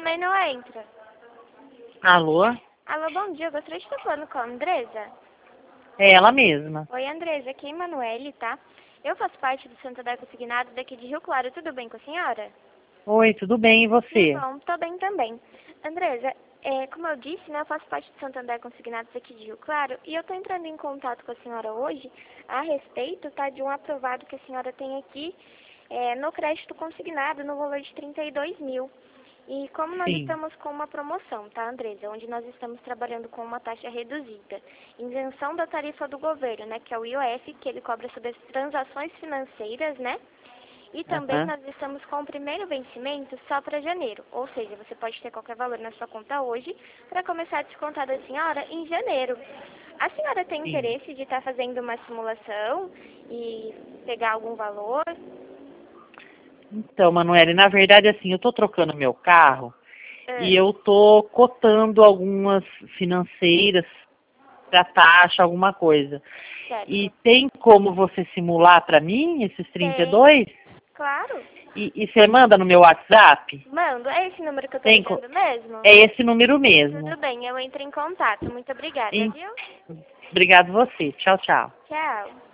também não entra. Alô? Alô, bom dia. Eu gostaria de estar falando com a Andresa. É ela mesma. Oi, Andresa. Aqui é Emanuele, tá? Eu faço parte do Santander Consignado daqui de Rio Claro. Tudo bem com a senhora? Oi, tudo bem, e Que você? bom. Tô bem também. Andresa, como eu disse, né, eu faço parte do Santander Consignados aqui de Rio Claro e eu tô entrando em contato com a senhora hoje a respeito, tá, de um aprovado que a senhora tem aqui no crédito consignado no valor de 32 mil. E como nós Sim. estamos com uma promoção, tá, Andresa? Onde nós estamos trabalhando com uma taxa reduzida. Isenção da tarifa do governo, né? Que é o IOF, que ele cobra sobre as transações financeiras, né? E também Aham. nós estamos com o primeiro vencimento só para janeiro. Ou seja, você pode ter qualquer valor na sua conta hoje para começar a descontar da senhora em janeiro. A senhora tem Sim. interesse de estar fazendo uma simulação e pegar algum valor? Então, Manoela, na verdade, assim, eu tô trocando meu carro Ah, e eu tô cotando algumas financeiras para taxa, alguma coisa. E certo. tem como você simular para mim esses Tem, 32? claro. E você manda no meu WhatsApp? Mando. É esse número que eu tô Tem ligando mesmo? É esse número mesmo. Tudo bem, eu entro em contato. Muito obrigada, Em- viu? Obrigado você. Tchau, tchau. Tchau.